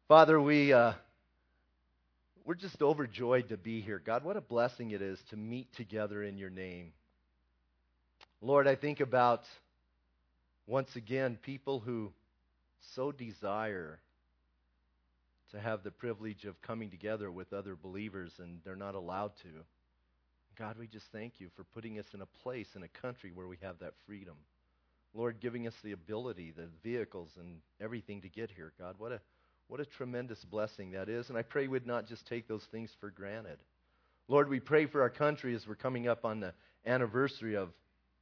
Father, we're just overjoyed to be here. God, what a blessing it is to meet together in your name. Lord, I think about, once again, people who so desire to have the privilege of coming together with other believers, and they're not allowed to. God, we just thank you for putting us in a place, in a country where we have that freedom. Lord, giving us the ability, the vehicles, and everything to get here. God, what a tremendous blessing that is. And I pray we'd not just take those things for granted. Lord, we pray for our country as we're coming up on the anniversary of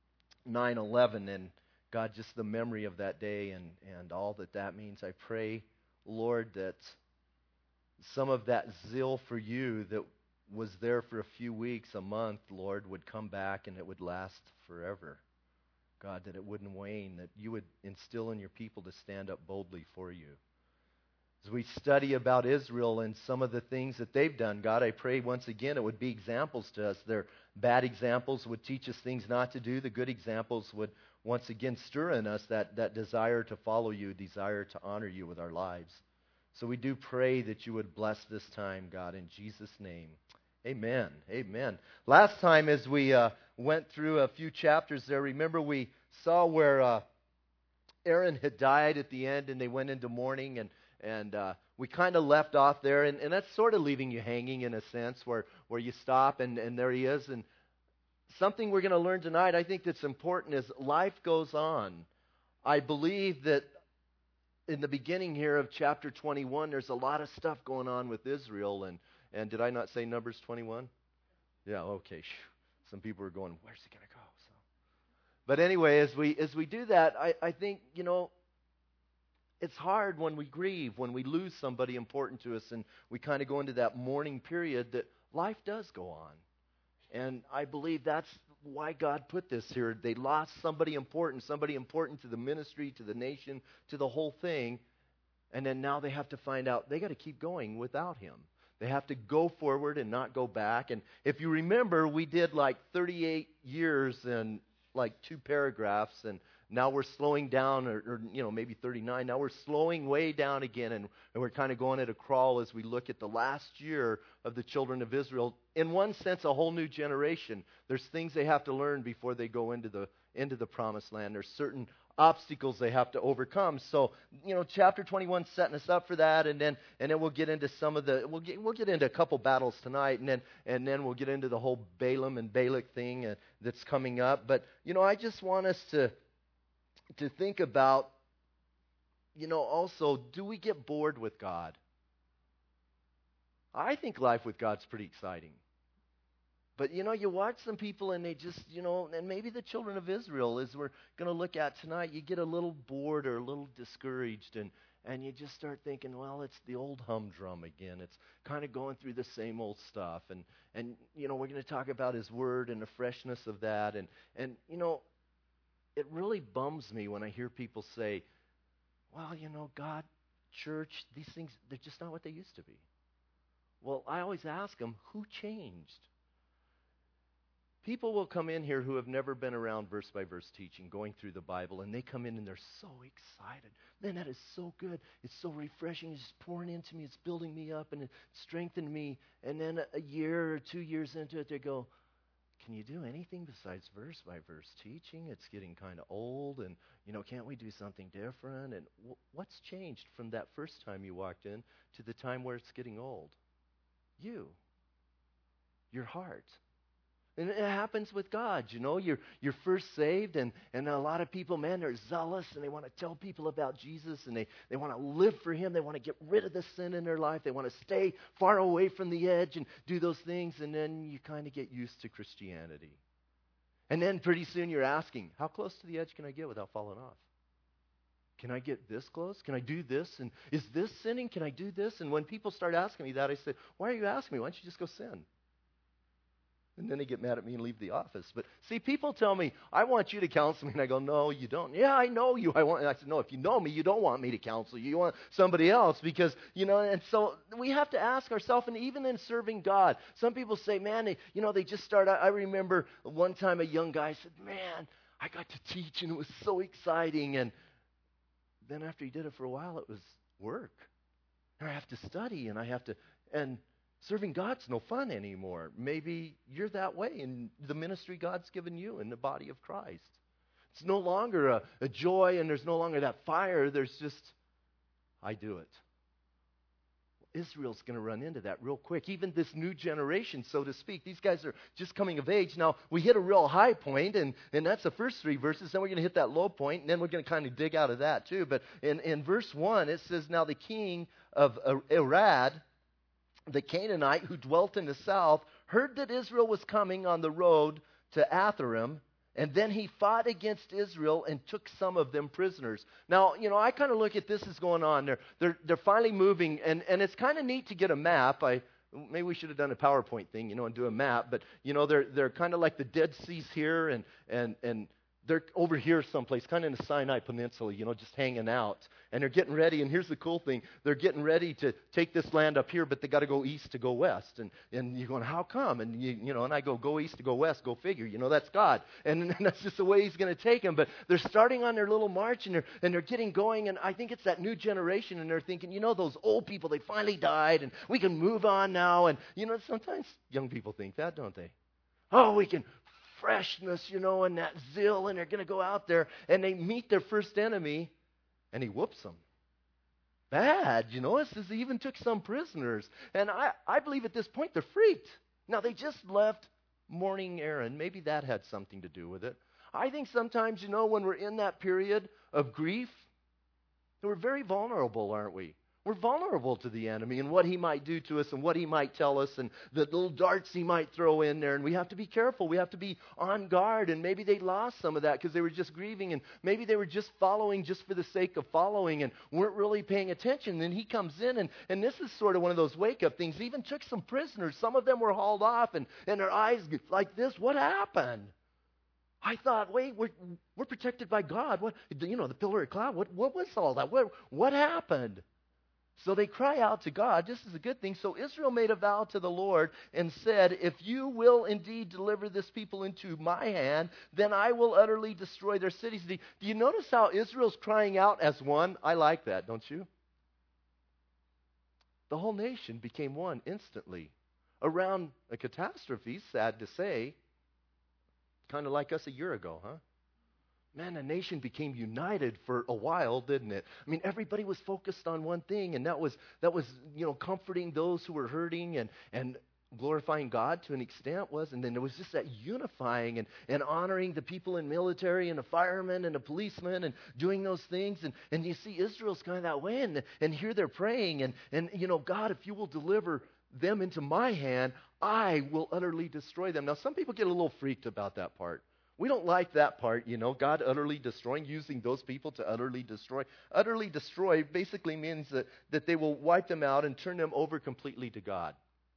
9/11, and God, just the memory of that day and all that means. I pray, Lord, that some of that zeal for you that was there for a few weeks, a month, Lord, would come back and it would last forever. God, that it wouldn't wane, that you would instill in your people to stand up boldly for you. As we study about Israel and some of the things that they've done, God, I pray once again it would be examples to us. Their bad examples would teach us things not to do. The good examples would once again stir in us that desire to follow you, desire to honor you with our lives. So we do pray that you would bless this time, God, in Jesus' name. Amen. Amen. Last time as we went through a few chapters there, remember we saw where Aaron had died at the end and they went into mourning, and we kind of left off there, and that's sort of leaving you hanging in a sense where you stop and there he is. And something we're going to learn tonight, I think that's important, is life goes on. I believe that in the beginning here of chapter 21, there's a lot of stuff going on with Israel, and did I not say Numbers 21? Yeah, okay. Some people are going, where's he going to go? So, but anyway, as we do that, I think, it's hard when we grieve, when we lose somebody important to us, and we kind of go into that mourning period, that life does go on. And I believe that's why God put this here. They lost somebody important to the ministry, to the nation, to the whole thing. And then now they have to find out they got to keep going without him. They have to go forward and not go back. And if you remember, we did like 38 years and like 2 paragraphs, and now we're slowing down, or maybe 39. Now we're slowing way down again, and we're kind of going at a crawl as we look at the last year of the children of Israel. In one sense, a whole new generation. There's things they have to learn before they go into the promised land. There's certain obstacles they have to overcome. So, chapter 21 setting us up for that, and then we'll get into some of the we'll get into a couple battles tonight, and then we'll get into the whole Balaam and Balak thing that's coming up. But I just want us to think about, also, do we get bored with God? I think life with God's pretty exciting. But, you watch some people and they just, and maybe the children of Israel, as we're going to look at tonight, you get a little bored or a little discouraged, and you just start thinking, well, it's the old humdrum again. It's kind of going through the same old stuff. And we're going to talk about His Word and the freshness of that. And it really bums me when I hear people say, well, God, church, these things, they're just not what they used to be. Well, I always ask them, who changed? People will come in here who have never been around verse-by-verse teaching, going through the Bible, and they come in and they're so excited. Man, that is so good. It's so refreshing. It's just pouring into me. It's building me up, and it's strengthening me. And then a year or 2 years into it, they go, can you do anything besides verse-by-verse teaching? It's getting kind of old, and, can't we do something different? And what's changed from that first time you walked in to the time where it's getting old? You. Your heart. And it happens with God, You're first saved, and a lot of people, man, they're zealous, and they want to tell people about Jesus, and they want to live for Him. They want to get rid of the sin in their life. They want to stay far away from the edge and do those things, and then you kind of get used to Christianity. And then pretty soon you're asking, how close to the edge can I get without falling off? Can I get this close? Can I do this? And is this sinning? Can I do this? And when people start asking me that, I say, why are you asking me? Why don't you just go sin? And then they get mad at me and leave the office. But see, people tell me, I want you to counsel me. And I go, no, you don't. Yeah, I know you. And I said, no, if you know me, you don't want me to counsel you. You want somebody else because, and so we have to ask ourselves, and even in serving God, some people say, man, they just start. I remember one time a young guy said, man, I got to teach and it was so exciting. And then after he did it for a while, it was work. And I have to study, and serving God's no fun anymore. Maybe you're that way in the ministry God's given you in the body of Christ. It's no longer a joy, and there's no longer that fire. There's just, I do it. Israel's going to run into that real quick. Even this new generation, so to speak, these guys are just coming of age. Now, we hit a real high point, and that's the first 3 verses. Then we're going to hit that low point, and then we're going to kind of dig out of that too. But in verse 1, it says, "Now the king of Arad, the Canaanite who dwelt in the south, heard that Israel was coming on the road to Atharim, and then he fought against Israel and took some of them prisoners." Now, I kind of look at this as going on. They're finally moving, and it's kind of neat to get a map. Maybe we should have done a PowerPoint thing, and do a map. But they're kind of like the Dead Sea's here, and they're over here someplace, kind of in the Sinai Peninsula, just hanging out. And they're getting ready, and here's the cool thing. They're getting ready to take this land up here, but they got to go east to go west. And you're going, how come? And, and I go east to go west, go figure. That's God. And that's just the way he's going to take them. But they're starting on their little march, and they're getting going, and I think it's that new generation, and they're thinking, those old people, they finally died, and we can move on now. And, sometimes young people think that, don't they? Oh, we can freshness, and that zeal, and they're going to go out there, and they meet their first enemy, and he whoops them. Bad, It says he even took some prisoners. And I believe at this point they're freaked. Now, they just left mourning Aaron. Maybe that had something to do with it. I think sometimes, when we're in that period of grief, we're very vulnerable, aren't we? We're vulnerable to the enemy and what he might do to us and what he might tell us and the little darts he might throw in there. And we have to be careful. We have to be on guard. And maybe they lost some of that because they were just grieving. And maybe they were just following just for the sake of following and weren't really paying attention. And then he comes in. And this is sort of one of those wake-up things. He even took some prisoners. Some of them were hauled off and their eyes like this. What happened? I thought, wait, we're protected by God. What, the pillar of cloud. What was all that? What happened? So they cry out to God. This is a good thing. So Israel made a vow to the Lord and said, if you will indeed deliver this people into my hand, then I will utterly destroy their cities. Do you notice how Israel's crying out as one? I like that, don't you? The whole nation became one instantly. Around a catastrophe, sad to say, kind of like us a year ago, huh? Man, the nation became united for a while, didn't it? I mean, everybody was focused on one thing, and that was comforting those who were hurting and glorifying God to an extent was. And then there was just that unifying and honoring the people in military and the firemen and the policemen and doing those things. And you see Israel's kind of that way, and here they're praying. And God, if you will deliver them into my hand, I will utterly destroy them. Now, some people get a little freaked about that part. We don't like that part, God utterly destroying, using those people to utterly destroy. Utterly destroy basically means that they will wipe them out and turn them over completely to God.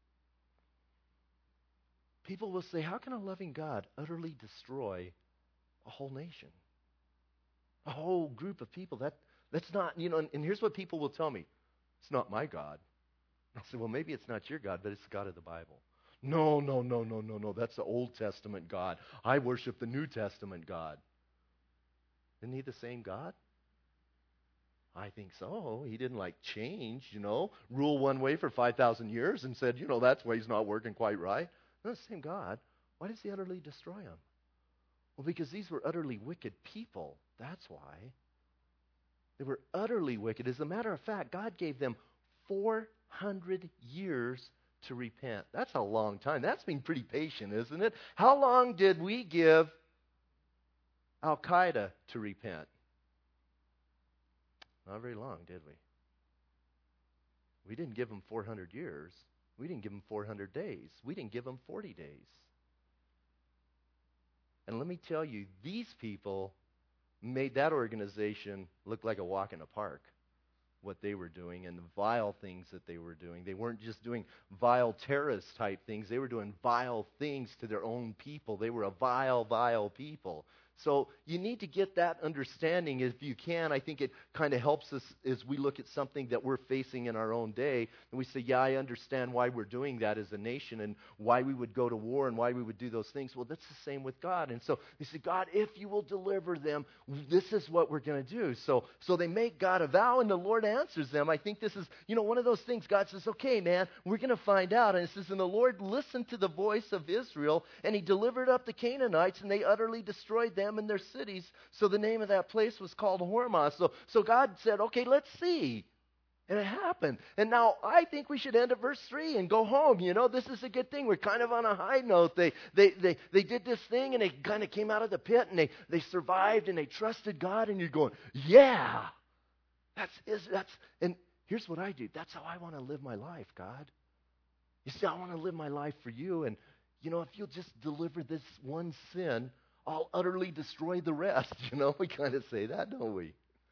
People will say, how can a loving God utterly destroy a whole nation? A whole group of people? That's not, and here's what people will tell me. It's not my God. I'll say, well, maybe it's not your God, but it's the God of the Bible. No. That's the Old Testament God. I worship the New Testament God. Isn't he the same God? I think so. He didn't change, rule one way for 5,000 years and said, that's why he's not working quite right. No, the same God. Why does he utterly destroy them? Well, because these were utterly wicked people. That's why. They were utterly wicked. As a matter of fact, God gave them 400 years to repent. That's a long time. That's been pretty patient, isn't it? How long did we give Al-Qaeda to repent? Not very long, did we? We didn't give them 400 years. We didn't give them 400 days. We didn't give them 40 days. And let me tell you, these people made that organization look like a walk in the park. What they were doing and the vile things that they were doing. They weren't just doing vile terrorist type things. They were doing vile things to their own people. They were a vile, vile people. So you need to get that understanding if you can. I think it kind of helps us as we look at something that we're facing in our own day. And we say, yeah, I understand why we're doing that as a nation and why we would go to war and why we would do those things. Well, that's the same with God. And so they say, God, if you will deliver them, this is what we're going to do. So they make God a vow and the Lord answers them. I think this is, one of those things. God says, okay, man, we're going to find out. And it says, and the Lord listened to the voice of Israel, and he delivered up the Canaanites, and they utterly destroyed them in their cities. So the name of that place was called Hormah. So God said, okay, let's see. And it happened. And now I think we should end at verse 3 and go home. This is a good thing. We're kind of on a high note. They did this thing, and they kind of came out of the pit, and they survived, and they trusted God. And you're going, yeah, and here's what I do. That's how I want to live my life, God. You see, I want to live my life for you. And, if you'll just deliver this one sin, I'll utterly destroy the rest. We kind of say that, don't we?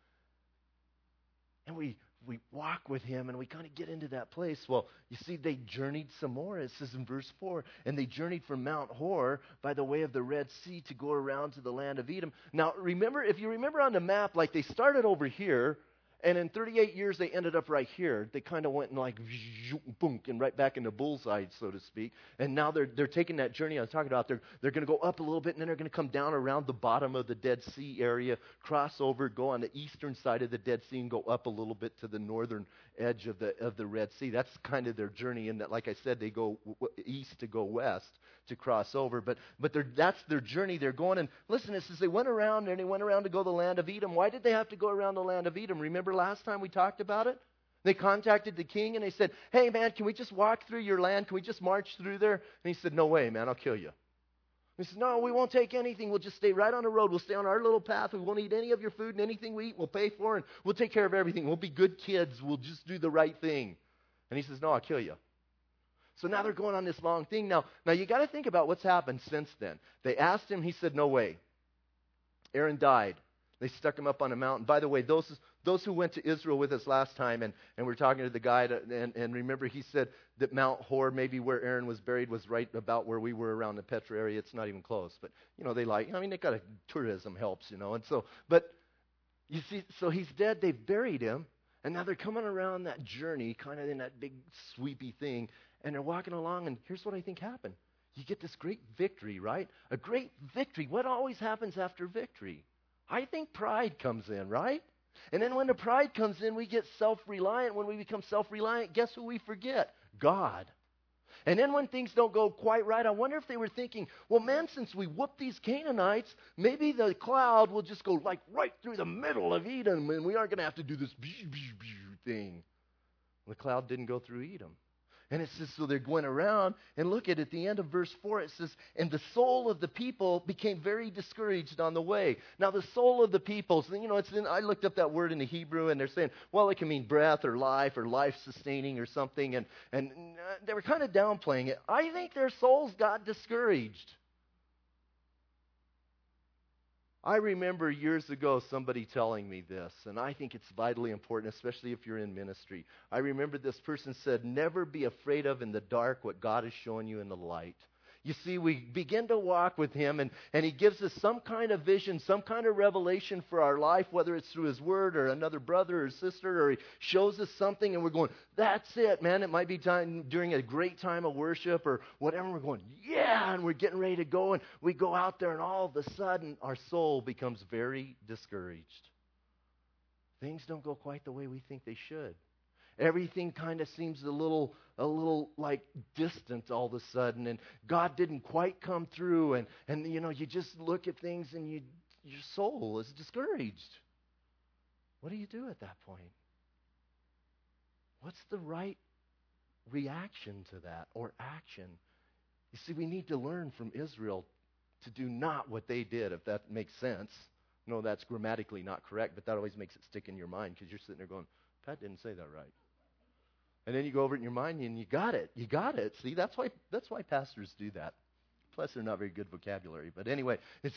And we walk with him, and we kind of get into that place. Well, you see, they journeyed some more. It says in verse 4, and they journeyed from Mount Hor by the way of the Red Sea to go around to the land of Edom. Now, if you remember on the map, like they started over here, and in 38 years, they ended up right here. They kind of went and like, boom, and right back in the bullseye, so to speak. And now they're taking that journey I was talking about. They're going to go up a little bit, and then they're going to come down around the bottom of the Dead Sea area, cross over, go on the eastern side of the Dead Sea, and go up a little bit to the northern edge of the Red Sea. That's kind of their journey. In that, like I said, they go east to go west to cross over. But that's their journey. They're going, and listen, it says they went around, and they went around to go to the land of Edom. Why did they have to go around the land of Edom? Remember last time we talked about it? They contacted the king, and they said, hey, man, can we just walk through your land? Can we just march through there? And he said, no way, man, I'll kill you. He said, no, we won't take anything. We'll just stay right on the road. We'll stay on our little path. We won't eat any of your food, and anything we eat we'll pay for, and we'll take care of everything. We'll be good kids. We'll just do the right thing. And he says, no, I'll kill you. So now they're going on this long thing. Now you got to think about what's happened since then. They asked him. He said, no way. Aaron died. They stuck him up on a mountain. By the way, those who went to Israel with us last time, and we're talking to the guide, and remember he said that Mount Hor, maybe where Aaron was buried, was right about where we were around the Petra area. It's not even close. But, they got tourism helps, And so, but you see, so he's dead. They've buried him. And now they're coming around that journey, kind of in that big sweepy thing. And they're walking along, and here's what I think happened. You get this great victory, right? A great victory. What always happens after victory? I think pride comes in, right? And then when the pride comes in, we get self-reliant. When we become self-reliant, guess who we forget? God. And then when things don't go quite right, I wonder if they were thinking, well, man, since we whooped these Canaanites, maybe the cloud will just go like right through the middle of Edom, and we aren't going to have to do this thing. The cloud didn't go through Edom. And it says, so they're going around, and look at the end of verse 4, it says, and the soul of the people became very discouraged on the way. Now, the soul of the people, I looked up that word in the Hebrew, and they're saying, well, it can mean breath or life-sustaining or something, and they were kind of downplaying it. I think their souls got discouraged. I remember years ago somebody telling me this, and I think it's vitally important, especially if you're in ministry. I remember this person said, never be afraid of in the dark what God is showing you in the light. You see, we begin to walk with him, and he gives us some kind of vision, some kind of revelation for our life, whether it's through his word or another brother or sister, or he shows us something, and we're going, that's it, man. It might be time during a great time of worship or whatever. We're going, yeah, and we're getting ready to go, and we go out there, and all of a sudden, our soul becomes very discouraged. Things don't go quite the way we think they should. Everything kind of seems a little like distant all of a sudden, and God didn't quite come through, and you just look at things and your soul is discouraged. What do you do at that point? What's the right reaction to that or action? You see, we need to learn from Israel to do not what they did, if that makes sense. No, that's grammatically not correct, but that always makes it stick in your mind because you're sitting there going, Pat didn't say that right. And then you go over it in your mind and you got it. You got it. See, that's why pastors do that. Plus, they're not very good vocabulary. But anyway,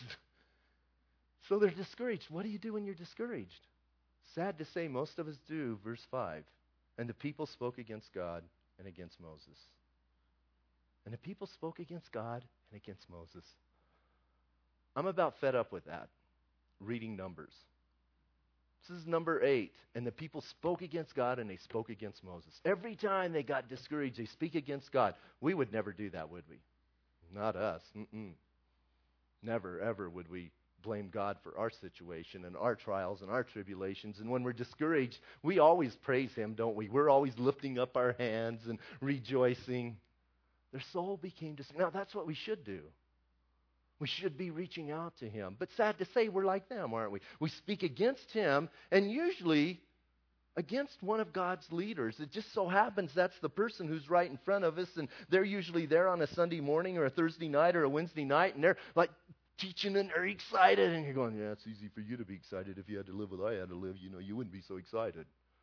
so they're discouraged. What do you do when you're discouraged? Sad to say, most of us do. Verse 5. And the people spoke against God and against Moses. And the people spoke against God and against Moses. I'm about fed up with that, reading Numbers. This is number 8. And the people spoke against God and they spoke against Moses. Every time they got discouraged, they speak against God. We would never do that, would we? Not us. Never, ever would we blame God for our situation and our trials and our tribulations. And when we're discouraged, we always praise Him, don't we? We're always lifting up our hands and rejoicing. Their soul became discouraged. Now, that's what we should do. We should be reaching out to Him. But sad to say, we're like them, aren't we? We speak against Him, and usually against one of God's leaders. It just so happens that's the person who's right in front of us, and they're usually there on a Sunday morning or a Thursday night or a Wednesday night, and they're like teaching and they're excited, and you're going, yeah, it's easy for you to be excited. If you had to live what I had to live, you wouldn't be so excited.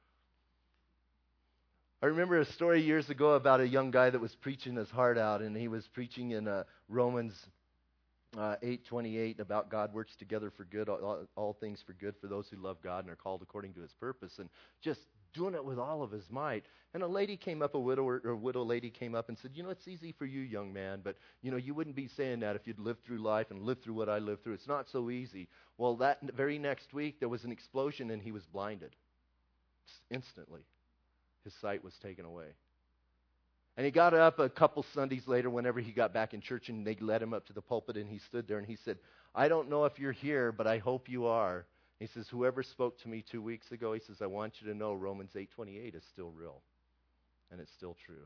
I remember a story years ago about a young guy that was preaching his heart out, and he was preaching in Romans 8:28 about God works together for good, all things for good for those who love God and are called according to His purpose, and just doing it with all of his might. And a lady came up, a widow lady came up and said, it's easy for you, young man, but, you wouldn't be saying that if you'd lived through life and lived through what I lived through. It's not so easy. Well, that very next week, there was an explosion and he was blinded. Instantly. His sight was taken away. And he got up a couple Sundays later whenever he got back in church, and they led him up to the pulpit, and he stood there and he said, I don't know if you're here, but I hope you are. He says, whoever spoke to me 2 weeks ago, he says, I want you to know Romans 8:28 is still real, and it's still true.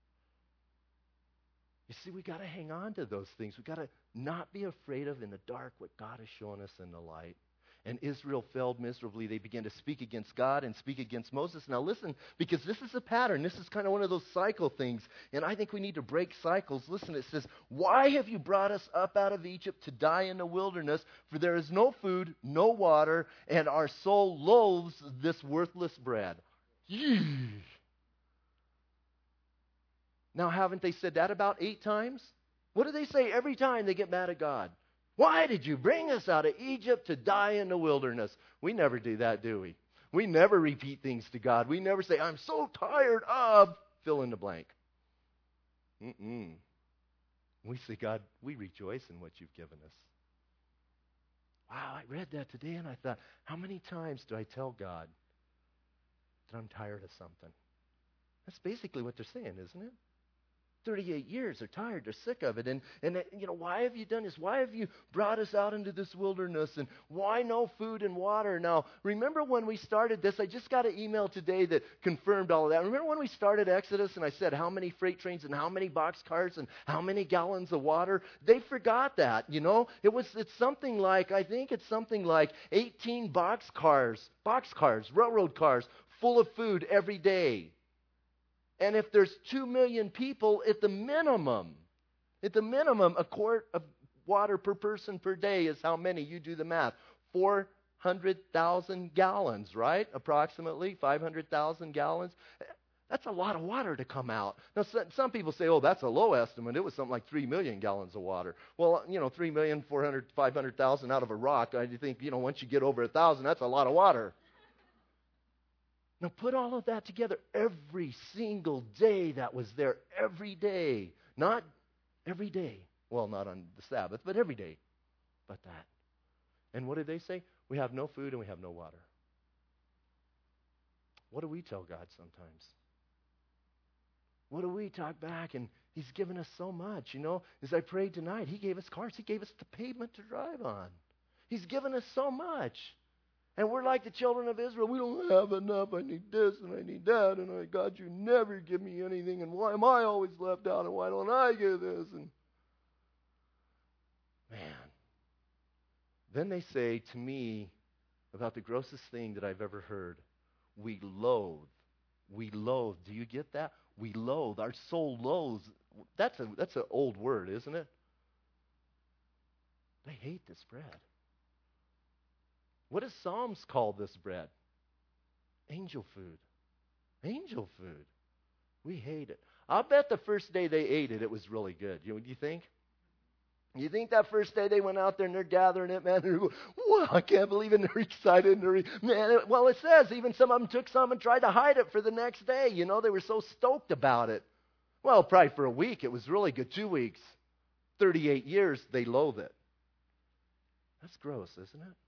You see, we got to hang on to those things. We got to not be afraid of in the dark what God has shown us in the light. And Israel failed miserably. They began to speak against God and speak against Moses. Now listen, because this is a pattern. This is kind of one of those cycle things. And I think we need to break cycles. Listen, it says, why have you brought us up out of Egypt to die in the wilderness? For there is no food, no water, and our soul loathes this worthless bread. Yeesh. Now, haven't they said that about 8 times? What do they say every time they get mad at God? Why did you bring us out of Egypt to die in the wilderness? We never do that, do we? We never repeat things to God. We never say, I'm so tired of, fill in the blank. We say, God, we rejoice in what you've given us. Wow, I read that today and I thought, how many times do I tell God that I'm tired of something? That's basically what they're saying, isn't it? 38 years, they're tired, they're sick of it. And why have you done this? Why have you brought us out into this wilderness? And why no food and water? Now, remember when we started this, I just got an email today that confirmed all of that. Remember when we started Exodus and I said how many freight trains and how many box cars and how many gallons of water? They forgot that, It's something like, I think it's something like 18 box cars, railroad cars, full of food every day. And if there's 2 million people, at the minimum, a quart of water per person per day is how many? You do the math. 400,000 gallons, right? Approximately 500,000 gallons. That's a lot of water to come out. Now, some people say, that's a low estimate. It was something like 3 million gallons of water. Well, 500,000 out of a rock. I think, once you get over 1,000, that's a lot of water. Now put all of that together. Every single day that was there, every day. Not every day. Well, not on the Sabbath, but every day. But that. And what did they say? We have no food and we have no water. What do we tell God sometimes? What do we talk back? And He's given us so much. As I prayed tonight, He gave us cars. He gave us the pavement to drive on. He's given us so much. And we're like the children of Israel. We don't have enough. I need this and I need that. And God, you never give me anything. And why am I always left out? And why don't I get this? And man. Then they say to me about the grossest thing that I've ever heard. We loathe. We loathe. Do you get that? We loathe. Our soul loathes. That's an old word, isn't it? They hate this bread. What does Psalms call this bread? Angel food. Angel food. We hate it. I'll bet the first day they ate it, it was really good. Do you think? You think that first day they went out there and they're gathering it, man, they're going, wow, I can't believe it, and they're excited. It says even some of them took some and tried to hide it for the next day. They were so stoked about it. Well, probably for a week it was really good. 2 weeks. 38 years, they loathe it. That's gross, isn't it?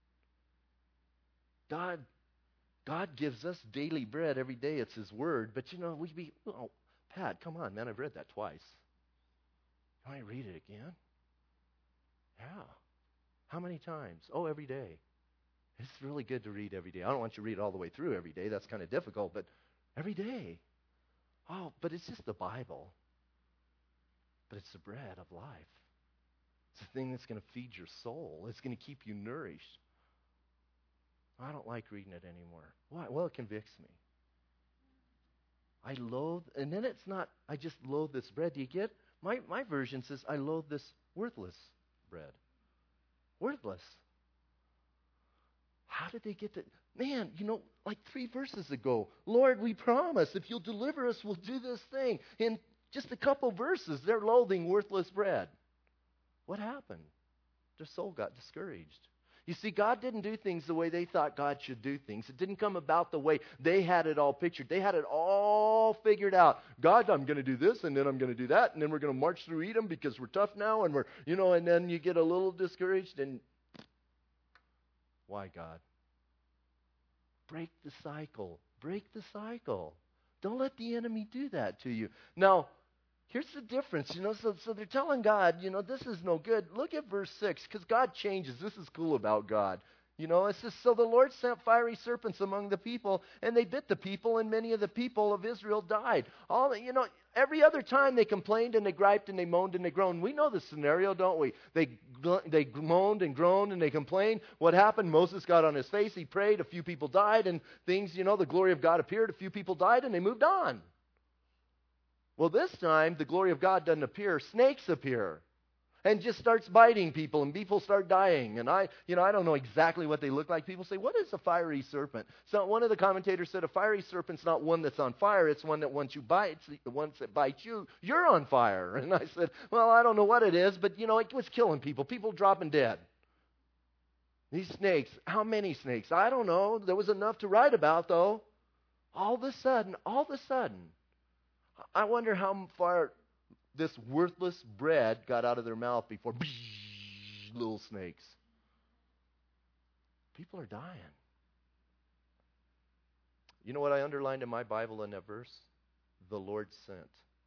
God gives us daily bread every day. It's His Word. But, oh, Pat, come on, man, I've read that twice. You want me to read it again? Yeah. How many times? Oh, every day. It's really good to read every day. I don't want you to read it all the way through every day. That's kind of difficult, but every day. Oh, but it's just the Bible. But it's the bread of life. It's the thing that's going to feed your soul. It's going to keep you nourished. I don't like reading it anymore. Why? Well, it convicts me. I loathe, and then it's not, I just loathe this bread. Do you get? My version says, I loathe this worthless bread. Worthless. How did they get to? Man, like 3 verses ago, Lord, we promise if you'll deliver us, we'll do this thing. In just a couple verses, they're loathing worthless bread. What happened? Their soul got discouraged. You see, God didn't do things the way they thought God should do things. It didn't come about the way they had it all pictured. They had it all figured out. God, I'm going to do this, and then I'm going to do that, and then we're going to march through Edom because we're tough now, and and then you get a little discouraged, and why, God? Break the cycle. Break the cycle. Don't let the enemy do that to you. Now, here's the difference, so they're telling God, this is no good. Look at verse 6, because God changes. This is cool about God. It says, so the Lord sent fiery serpents among the people, and they bit the people, and many of the people of Israel died. Every other time they complained and they griped and they moaned and they groaned. We know the scenario, don't we? They moaned and groaned and they complained. What happened? Moses got on his face, he prayed, a few people died, and things, the glory of God appeared, a few people died, and they moved on. Well, this time, the glory of God doesn't appear. Snakes appear and just starts biting people, and people start dying. And I don't know exactly what they look like. People say, what is a fiery serpent? So one of the commentators said a fiery serpent's not one that's on fire. It's one that once it bites you, you're on fire. And I said, well, I don't know what it is, but, it was killing people. People dropping dead. These snakes, how many snakes? I don't know. There was enough to write about, though. All of a sudden, I wonder how far this worthless bread got out of their mouth before little snakes. People are dying. You know what I underlined in my Bible in that verse? The Lord sent.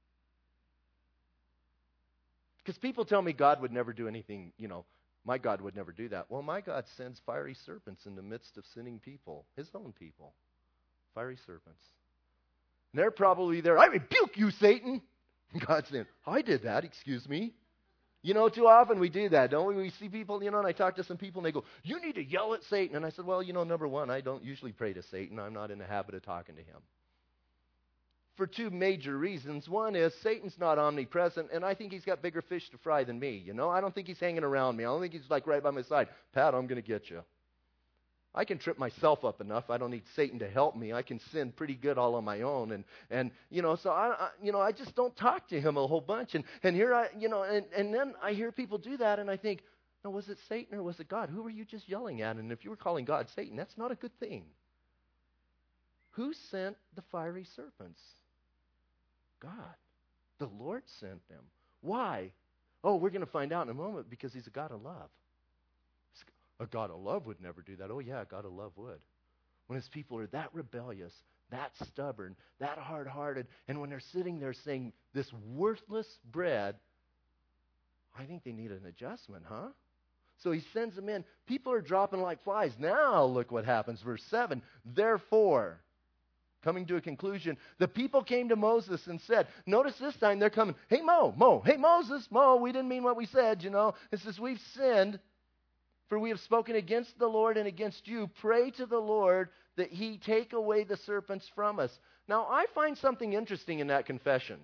Because people tell me God would never do anything, my God would never do that. Well, my God sends fiery serpents in the midst of sinning people, His own people. Fiery serpents. And they're probably there. I rebuke you, Satan. God's saying, I did that, excuse me. Too often we do that, don't we? We see people, and I talk to some people, and they go, you need to yell at Satan. And I said, well, number one, I don't usually pray to Satan. I'm not in the habit of talking to him. For 2 major reasons. One is Satan's not omnipresent, and I think he's got bigger fish to fry than me. I don't think he's hanging around me. I don't think he's like right by my side. Pat, I'm going to get you. I can trip myself up enough. I don't need Satan to help me. I can sin pretty good all on my own. And so I just don't talk to him a whole bunch. And here and then I hear people do that, and I think, no, was it Satan or was it God? Who were you just yelling at? And if you were calling God Satan, that's not a good thing. Who sent the fiery serpents? God. The Lord sent them. Why? Oh, we're going to find out in a moment, because He's a God of love. A God of love would never do that. Oh, yeah, a God of love would. When His people are that rebellious, that stubborn, that hard-hearted, and when they're sitting there saying, this worthless bread, I think they need an adjustment, huh? So He sends them in. People are dropping like flies. Now look what happens. Verse 7, therefore, coming to a conclusion, the people came to Moses and said, notice this time they're coming, hey, hey, Moses, we didn't mean what we said, It says, we've sinned. For we have spoken against the Lord and against you. Pray to the Lord that He take away the serpents from us. Now, I find something interesting in that confession.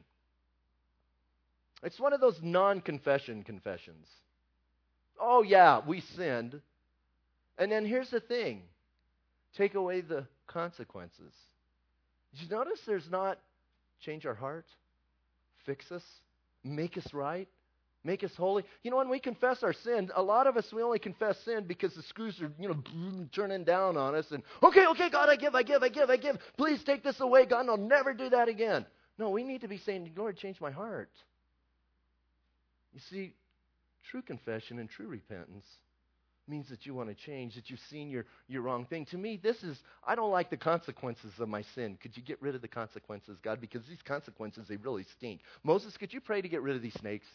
It's one of those non-confession confessions. Oh, yeah, we sinned. And then here's the thing. Take away the consequences. Did you notice there's not change our heart, fix us, make us right? Make us holy. When we confess our sin, a lot of us, we only confess sin because the screws are, turning down on us. And, okay, God, I give. Please take this away, God, and I'll never do that again. No, we need to be saying, Lord, change my heart. You see, true confession and true repentance means that you want to change, that you've seen your wrong thing. To me, I don't like the consequences of my sin. Could you get rid of the consequences, God? Because these consequences, they really stink. Moses, could you pray to get rid of these snakes?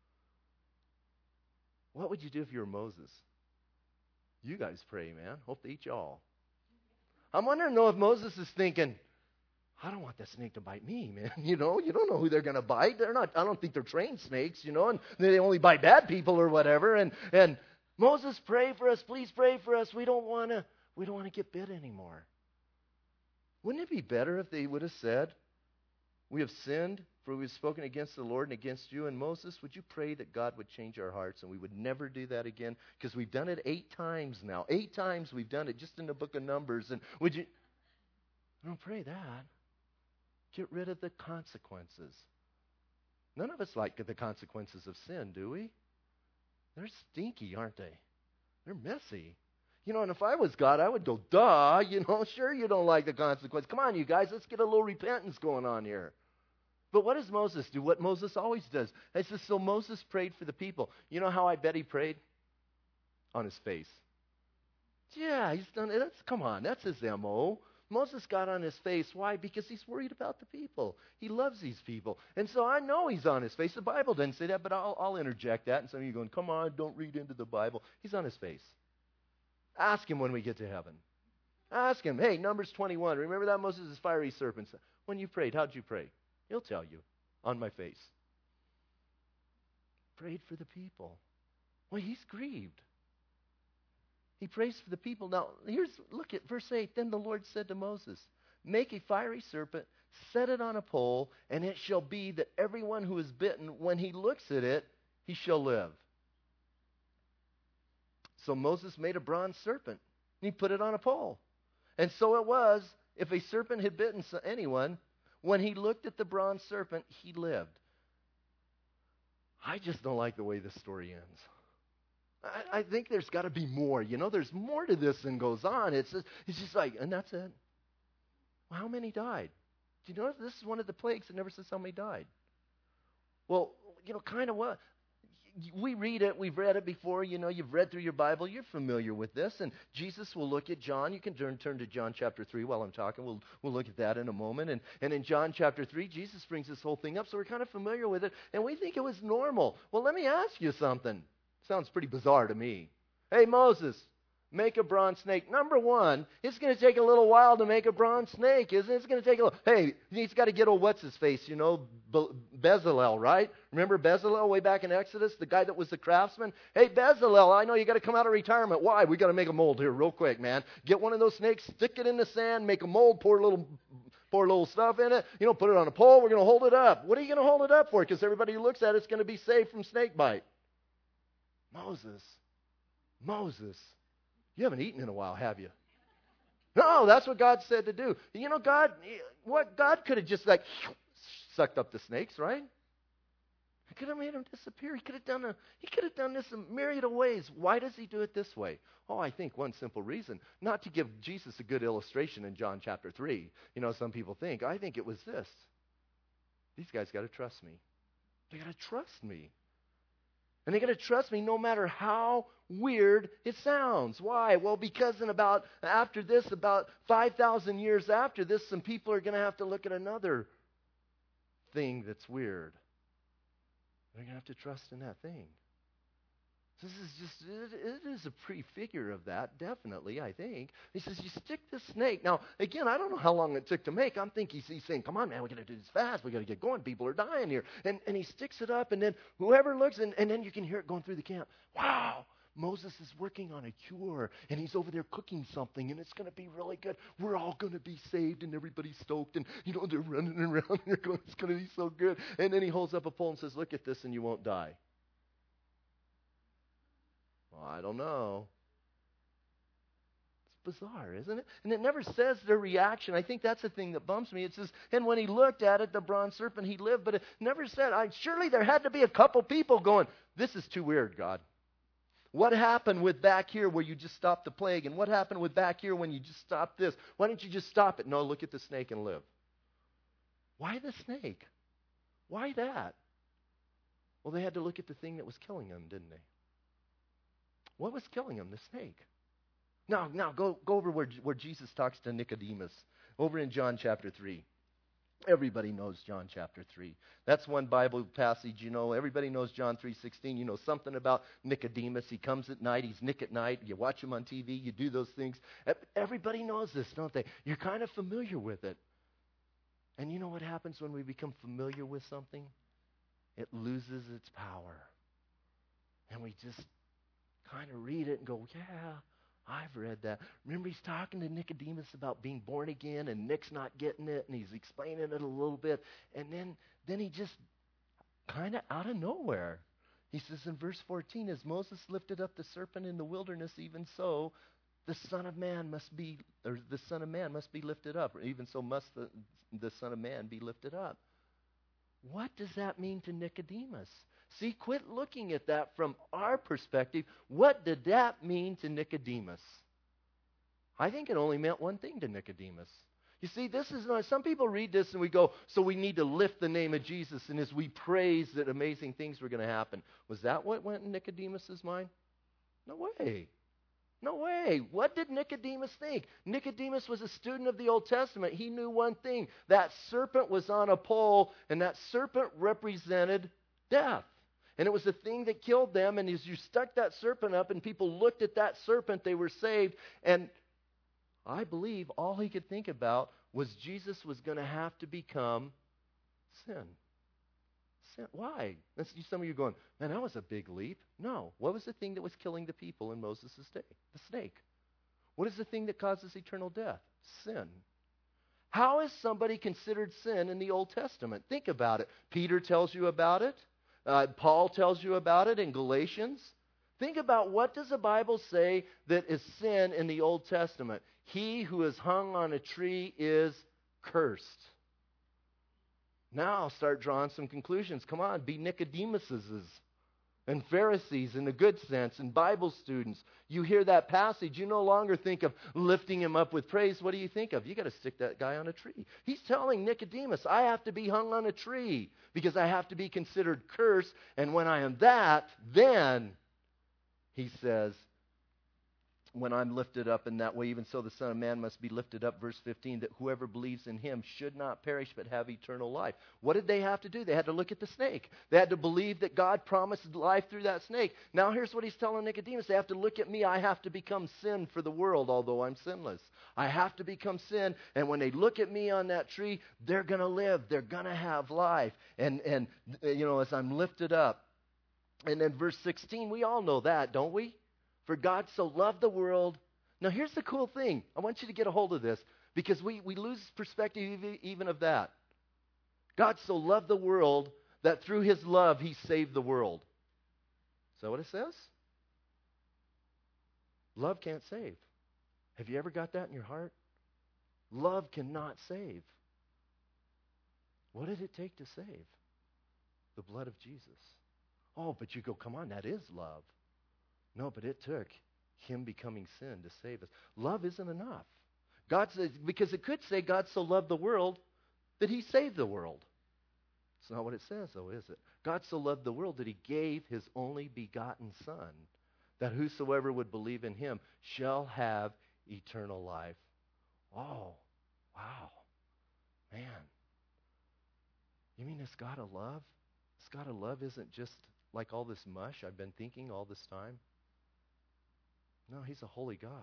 What would you do if you were Moses? You guys pray, man. Hope they eat you all. I'm wondering, though, if Moses is thinking, I don't want that snake to bite me, man. You don't know who they're going to bite. I don't think they're trained snakes, and they only bite bad people or whatever. And Moses, pray for us. Please pray for us. We don't want to get bit anymore. Wouldn't it be better if they would have said, we have sinned, for we have spoken against the Lord and against you. And Moses, would you pray that God would change our hearts and we would never do that again? Because we've done it 8 times now. 8 times we've done it just in the book of Numbers. And would you? Don't pray that. Get rid of the consequences. None of us like the consequences of sin, do we? They're stinky, aren't they? They're messy. And if I was God, I would go, duh, sure you don't like the consequence. Come on, you guys, let's get a little repentance going on here. But what does Moses do? What Moses always does. It says, so Moses prayed for the people. You know how I bet he prayed? On his face. Yeah, he's done it. Come on, that's his M.O. Moses got on his face. Why? Because he's worried about the people. He loves these people. And so I know he's on his face. The Bible doesn't say that, but I'll interject that. And some of you are going, come on, don't read into the Bible. He's on his face. Ask him when we get to heaven. Ask him, hey, Numbers 21. Remember that Moses' fiery serpent? When you prayed, how'd you pray? He'll tell you. On my face. Prayed for the people. Well, he's grieved. He prays for the people. Now, look at verse 8. Then the Lord said to Moses, make a fiery serpent, set it on a pole, and it shall be that everyone who is bitten, when he looks at it, he shall live. So Moses made a bronze serpent, and he put it on a pole. And so it was, if a serpent had bitten anyone, when he looked at the bronze serpent, he lived. I just don't like the way this story ends. I think there's got to be more. There's more to this than goes on. It's just like, and that's it. Well, how many died? Do you know this is one of the plagues that never says how many died? Well, kind of what? We read it. We've read it before. You've read through your Bible. You're familiar with this. And Jesus will look at John. You can turn to John chapter 3 while I'm talking. We'll look at that in a moment. And in John chapter 3, Jesus brings this whole thing up. So we're kind of familiar with it. And we think it was normal. Well, let me ask you something. Sounds pretty bizarre to me. Hey, Moses, make a bronze snake. Number one, it's going to take a little while to make a bronze snake, isn't it? It's going to take a little. Hey, he's got to get what's-his-face, Bezalel, right? Remember Bezalel way back in Exodus, the guy that was the craftsman? Hey, Bezalel, I know you got to come out of retirement. Why? We got to make a mold here real quick, man. Get one of those snakes, stick it in the sand, make a mold, pour a little stuff in it, put it on a pole. We're going to hold it up. What are you going to hold it up for? Because everybody who looks at it's going to be safe from snake bite. Moses, you haven't eaten in a while, have you? No, that's what God said to do. God could have just sucked up the snakes, right? He could have made them disappear. He could have done this in myriad of ways. Why does he do it this way? Oh, I think one simple reason. Not to give Jesus a good illustration in John chapter 3. Some people think. I think it was this. These guys got to trust me. They got to trust me. And they're going to trust me no matter how weird it sounds. Why? Well, because about 5,000 years after this, some people are going to have to look at another thing that's weird. They're going to have to trust in that thing. It is a prefigure of that, definitely, I think. He says, you stick this snake. Now, again, I don't know how long it took to make. I'm thinking he's saying, come on, man, we got to do this fast. We got to get going. People are dying here. And he sticks it up, and then whoever looks, and then you can hear it going through the camp. Wow, Moses is working on a cure, and he's over there cooking something, and it's going to be really good. We're all going to be saved, and everybody's stoked, and, they're running around, and they're going, it's going to be so good. And then he holds up a pole and says, look at this, and you won't die. Well, I don't know. It's bizarre, isn't it? And it never says their reaction. I think that's the thing that bumps me. It says, and when he looked at it, the bronze serpent, he lived. But it never said, surely there had to be a couple people going, this is too weird, God. What happened with back here where you just stopped the plague? And what happened with back here when you just stopped this? Why didn't you just stop it? No, look at the snake and live. Why the snake? Why that? Well, they had to look at the thing that was killing them, didn't they? What was killing him? The snake. Now go over where Jesus talks to Nicodemus, over in John chapter 3. Everybody knows John chapter 3. That's one Bible passage, you know. Everybody knows John 3:16. You know something about Nicodemus. He comes at night. He's Nick at night. You watch him on TV. You do those things. Everybody knows this, don't they? You're kind of familiar with it. And you know what happens when we become familiar with something? It loses its power. And we just kind of read it and go, yeah, I've read that. Remember, he's talking to Nicodemus about being born again, and Nick's not getting it, and he's explaining it a little bit. And then he just kind of out of nowhere, he says in verse 14, as Moses lifted up the serpent in the wilderness, even so the Son of Man must be lifted up, or even so must the Son of Man be lifted up. What does that mean to Nicodemus? See, quit looking at that from our perspective. What did that mean to Nicodemus? I think it only meant one thing to Nicodemus. You see, this is not, some people read this and we go, so we need to lift the name of Jesus, and as we praise that amazing things were going to happen. Was that what went in Nicodemus' mind? No way. No way. What did Nicodemus think? Nicodemus was a student of the Old Testament. He knew one thing. That serpent was on a pole, and that serpent represented death. And it was the thing that killed them, and as you stuck that serpent up and people looked at that serpent, they were saved. And I believe all he could think about was Jesus was going to have to become sin. Sin. Why? Some of you are going, man, that was a big leap. No. What was the thing that was killing the people in Moses' day? The snake. What is the thing that causes eternal death? Sin. How is somebody considered sin in the Old Testament? Think about it. Peter tells you about it. Paul tells you about it in Galatians. Think about, what does the Bible say that is sin in the Old Testament? He who is hung on a tree is cursed. Now start drawing some conclusions. Come on, be Nicodemuses and Pharisees in a good sense, and Bible students. You hear that passage, you no longer think of lifting him up with praise. What do you think of? You got to stick that guy on a tree. He's telling Nicodemus, I have to be hung on a tree because I have to be considered cursed, and when I am that, then, he says, when I'm lifted up in that way, even so the Son of Man must be lifted up, verse 15, that whoever believes in him should not perish but have eternal life. What did they have to do? They had to look at the snake. They had to believe that God promised life through that snake. Now here's what he's telling Nicodemus. They have to look at me. I have to become sin for the world, although I'm sinless. I have to become sin, and when they look at me on that tree, they're going to live. They're going to have life. And you know, as I'm lifted up. And then verse 16, we all know that, don't we? For God so loved the world. Now here's the cool thing. I want you to get a hold of this, because we lose perspective even of that. God so loved the world that through his love he saved the world. Is that what it says? Love can't save. Have you ever got that in your heart? Love cannot save. What did it take to save? The blood of Jesus. Oh, but you go, come on, that is love. No, but it took him becoming sin to save us. Love isn't enough. God says, because it could say God so loved the world that he saved the world. It's not what it says, though, is it? God so loved the world that he gave his only begotten Son, that whosoever would believe in him shall have eternal life. Oh, wow. Man. You mean this God of love? This God of love isn't just like all this mush I've been thinking all this time. No, he's a holy God.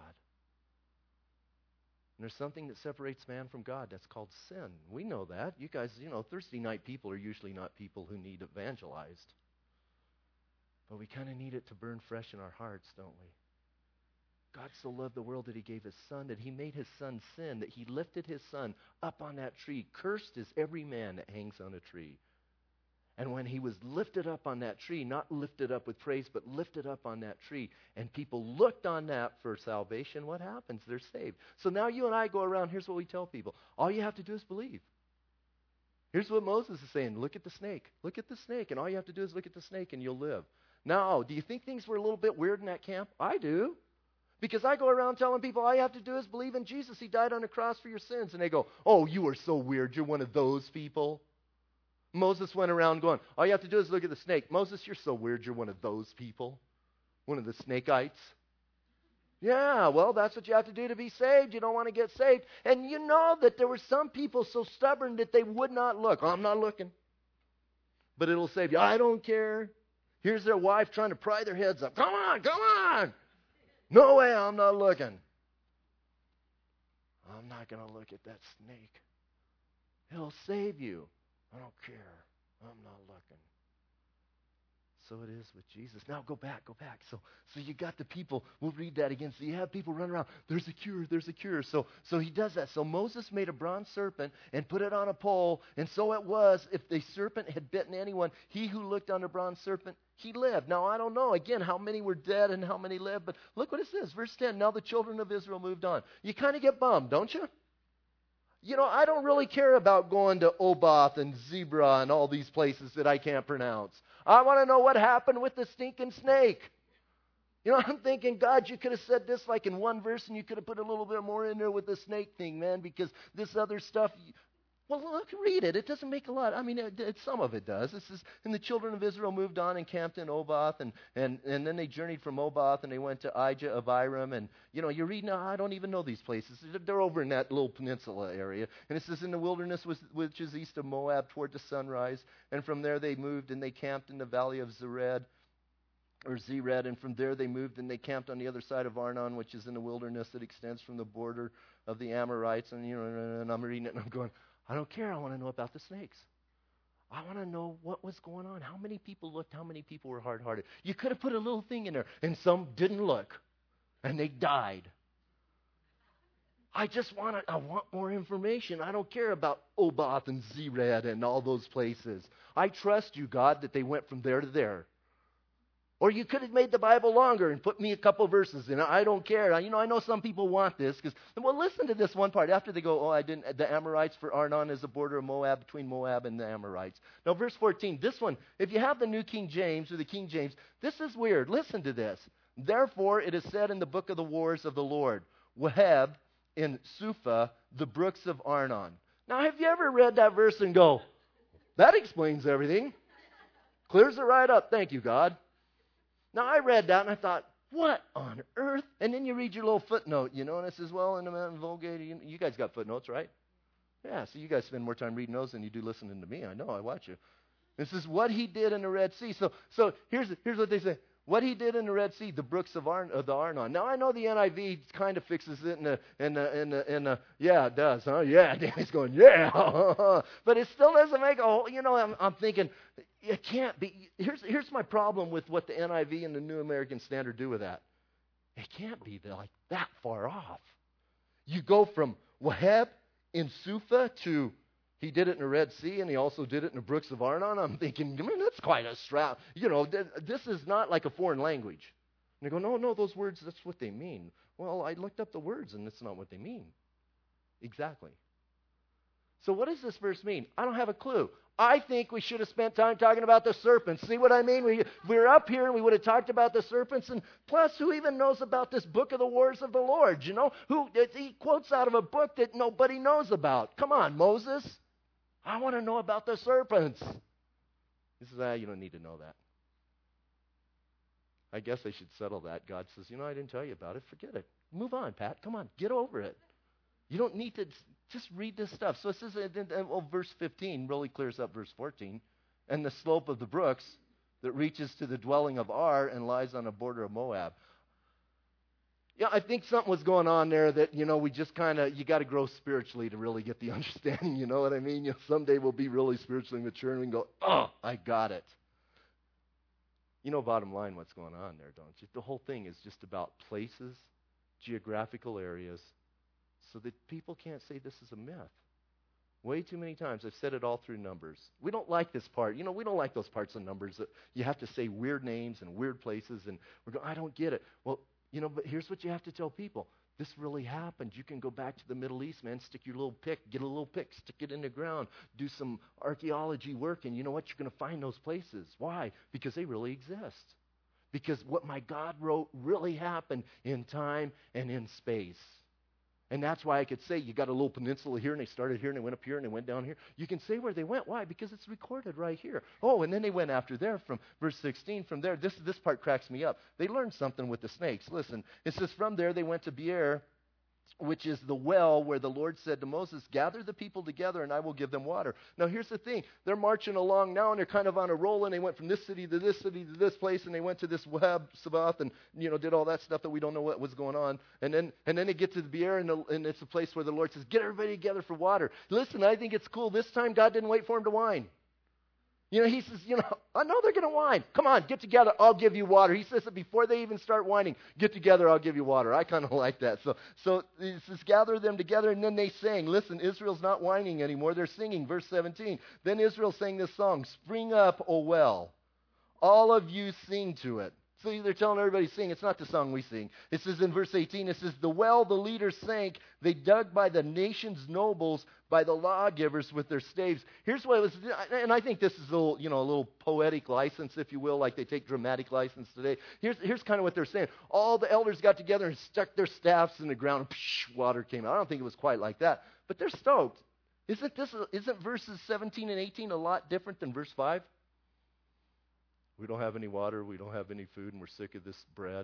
And there's something that separates man from God. That's called sin. We know that. You guys, Thursday night people are usually not people who need evangelized. But we kind of need it to burn fresh in our hearts, don't we? God so loved the world that he gave his Son, that he made his Son sin, that he lifted his Son up on that tree. Cursed is every man that hangs on a tree. And when he was lifted up on that tree, not lifted up with praise, but lifted up on that tree, and people looked on that for salvation, what happens? They're saved. So now you and I go around, here's what we tell people. All you have to do is believe. Here's what Moses is saying. Look at the snake. Look at the snake. And all you have to do is look at the snake and you'll live. Now, do you think things were a little bit weird in that camp? I do. Because I go around telling people all you have to do is believe in Jesus. He died on the cross for your sins. And they go, oh, you are so weird. You're one of those people. Moses went around going, all you have to do is look at the snake. Moses, you're so weird. You're one of those people. One of the snakites. Yeah, well, that's what you have to do to be saved. You don't want to get saved. And you know that there were some people so stubborn that they would not look. Oh, I'm not looking. But it'll save you. I don't care. Here's their wife trying to pry their heads up. Come on, come on. No way, I'm not looking. I'm not going to look at that snake. It'll save you. I don't care. I'm not looking. So it is with Jesus. Now go back. So you got the people. We'll read that again. So you have people running around. There's a cure. So he does that. So Moses made a bronze serpent and put it on a pole. And so it was, if the serpent had bitten anyone, he who looked on the bronze serpent, he lived. Now I don't know, again, how many were dead and how many lived. But look what it says. Verse 10, now the children of Israel moved on. You kind of get bummed, don't you? You know, I don't really care about going to Oboth and Zebra and all these places that I can't pronounce. I want to know what happened with the stinking snake. You know, I'm thinking, God, you could have said this like in one verse and you could have put a little bit more in there with the snake thing, man, because this other stuff, well, look, read it. It doesn't make a lot. I mean, some of it does. This is, and the children of Israel moved on and camped in Oboth, and then they journeyed from Oboth, and they went to Ijah of Abiram, and, you know, you're reading, I don't even know these places. They're over in that little peninsula area, and it says in the wilderness, which is east of Moab, toward the sunrise, and from there they moved, and they camped in the valley of Zered, and from there they moved, and they camped on the other side of Arnon, which is in the wilderness that extends from the border of the Amorites, and, you know, and I'm reading it, and I'm going, I don't care. I want to know about the snakes. I want to know what was going on. How many people looked? How many people were hard-hearted? You could have put a little thing in there, and some didn't look, and they died. I want more information. I don't care about Oboth and Zered and all those places. I trust you, God, that they went from there to there. Or you could have made the Bible longer and put me a couple verses in it. I don't care. You know, I know some people want this. Well, listen to this one part. After they go, the Amorites, for Arnon is the border of Moab, between Moab and the Amorites. Now, verse 14, this one, if you have the New King James or the King James, this is weird. Listen to this. Therefore, it is said in the book of the wars of the Lord, Waheb in Suphah, the brooks of Arnon. Now, have you ever read that verse and go, that explains everything? Clears it right up. Thank you, God. Now, I read that, and I thought, what on earth? And then you read your little footnote, you know, and it says, well, in the Mountain Vulgate, you guys got footnotes, right? Yeah, so you guys spend more time reading those than you do listening to me. I know, I watch you. This is what he did in the Red Sea. So here's what they say. What he did in the Red Sea, the brooks of the Arnon. Now, I know the NIV kind of fixes it in the yeah, it does, huh? Yeah, Danny's going, yeah. But it still doesn't make a whole, you know, I'm thinking, it can't be. Here's my problem with what the NIV and the New American Standard do with that. It can't be like that far off. You go from Waheb in Suphah to he did it in the Red Sea, and he also did it in the brooks of Arnon. I'm thinking, man, that's quite a strap. You know, this is not like a foreign language. And they go, no, those words, that's what they mean. Well, I looked up the words, and that's not what they mean. Exactly. So what does this verse mean? I don't have a clue. I think we should have spent time talking about the serpents. See what I mean? We were up here, and we would have talked about the serpents. And plus, who even knows about this book of the wars of the Lord? You know, he quotes out of a book that nobody knows about. Come on, Moses. I want to know about the serpents. He says, you don't need to know that. I guess I should settle that. God says, I didn't tell you about it. Forget it. Move on, Pat. Come on, get over it. You don't need to just read this stuff. So it says, verse 15 really clears up verse 14. And the slope of the brooks that reaches to the dwelling of Ar and lies on the border of Moab. Yeah, I think something was going on there that, we just you got to grow spiritually to really get the understanding, you know what I mean? Someday we'll be really spiritually mature and we can go, oh, I got it. Bottom line, what's going on there, don't you? The whole thing is just about places, geographical areas, so that people can't say this is a myth. Way too many times, I've said it all through Numbers. We don't like this part. We don't like those parts of Numbers that you have to say weird names and weird places, and we're going, I don't get it. Well, but here's what you have to tell people. This really happened. You can go back to the Middle East, man, stick your little pick, get a little pick, stick it in the ground, do some archaeology work, and you know what? You're going to find those places. Why? Because they really exist. Because what my God wrote really happened in time and in space. And that's why I could say you got a little peninsula here, and they started here, and they went up here, and they went down here. You can say where they went. Why? Because it's recorded right here. Oh, and then they went after there from verse 16. From there, this part cracks me up. They learned something with the snakes. Listen, it says from there they went to Beer, which is the well where the Lord said to Moses, gather the people together and I will give them water. Now here's the thing. They're marching along now and they're kind of on a roll, and they went from this city to this city to this place, and they went to this Web Sabaoth and, did all that stuff that we don't know what was going on. And then they get to the Beer, and it's a place where the Lord says, get everybody together for water. Listen, I think it's cool. This time God didn't wait for him to whine. He says, I know they're going to whine. Come on, get together. I'll give you water. He says it before they even start whining. Get together. I'll give you water. I kind of like that. So it says gather them together, and then they sang. Listen, Israel's not whining anymore. They're singing. Verse 17. Then Israel sang this song, Spring up, O well. All of you sing to it. So they're telling everybody to sing. It's not the song we sing. It says in verse 18, it says, the well the leaders sank, they dug by the nation's nobles, by the lawgivers with their staves. Here's what it was, and I think this is a little poetic license, if you will, like they take dramatic license today. Here's kind of what they're saying. All the elders got together and stuck their staffs in the ground, and water came out. I don't think it was quite like that, but they're stoked. Isn't verses 17 and 18 a lot different than verse 5? We don't have any water, we don't have any food, and we're sick of this bread.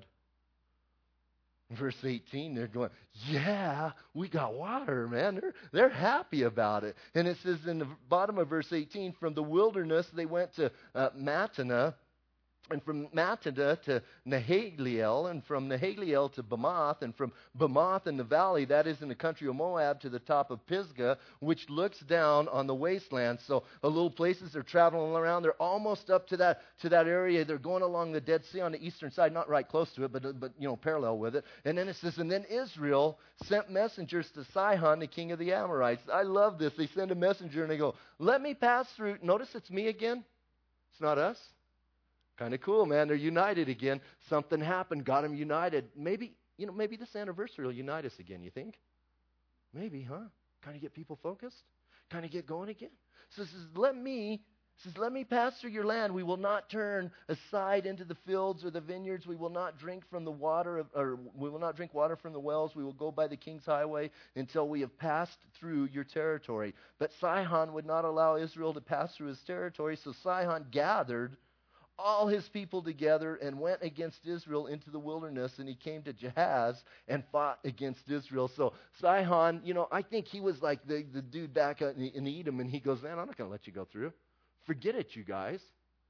Verse 18, they're going, yeah, we got water, man. They're happy about it. And it says in the bottom of verse 18, from the wilderness they went to Mattanah, and from Mattanah to Nahaliel, and from Nahaliel to Bamoth, and from Bamoth in the valley, that is in the country of Moab, to the top of Pisgah, which looks down on the wasteland. So the little places they're traveling around, they're almost up to that area. They're going along the Dead Sea on the eastern side, not right close to it, but parallel with it. And then it says, and then Israel sent messengers to Sihon, the king of the Amorites. I love this. They send a messenger and they go, let me pass through. Notice it's me again. It's not us. Kind of cool, man. They're united again. Something happened, got them united. Maybe this anniversary will unite us again, you think? Maybe, huh? Kind of get people focused? Kind of get going again? So it says, let me pass through your land. We will not turn aside into the fields or the vineyards. We will not drink from the water, or we will not drink water from the wells. We will go by the king's highway until we have passed through your territory. But Sihon would not allow Israel to pass through his territory, so Sihon gathered all his people together and went against Israel into the wilderness, and he came to Jahaz and fought against Israel. So Sihon, I think he was like the dude back in Edom, and he goes, man, I'm not going to let you go through. Forget it, you guys.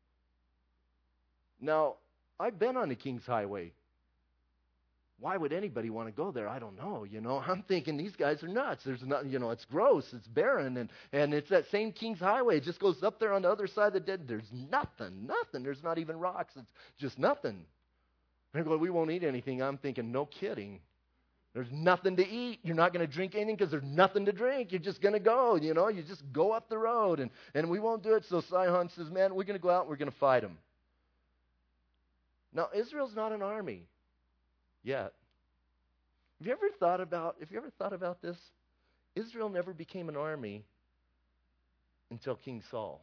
Now, I've been on the King's Highway. Why would anybody want to go there? I don't know, I'm thinking these guys are nuts. There's not, it's gross, it's barren, and it's that same King's Highway. It just goes up there on the other side of the dead. There's nothing. There's not even rocks. It's just nothing. And they're going, we won't eat anything. I'm thinking, no kidding. There's nothing to eat. You're not going to drink anything because there's nothing to drink. You're just going to go, you just go up the road, and we won't do it. So Sihon says, man, we're going to go out and we're going to fight them. Now, Israel's not an army yet. Have you ever thought about this? Israel never became an army until King Saul.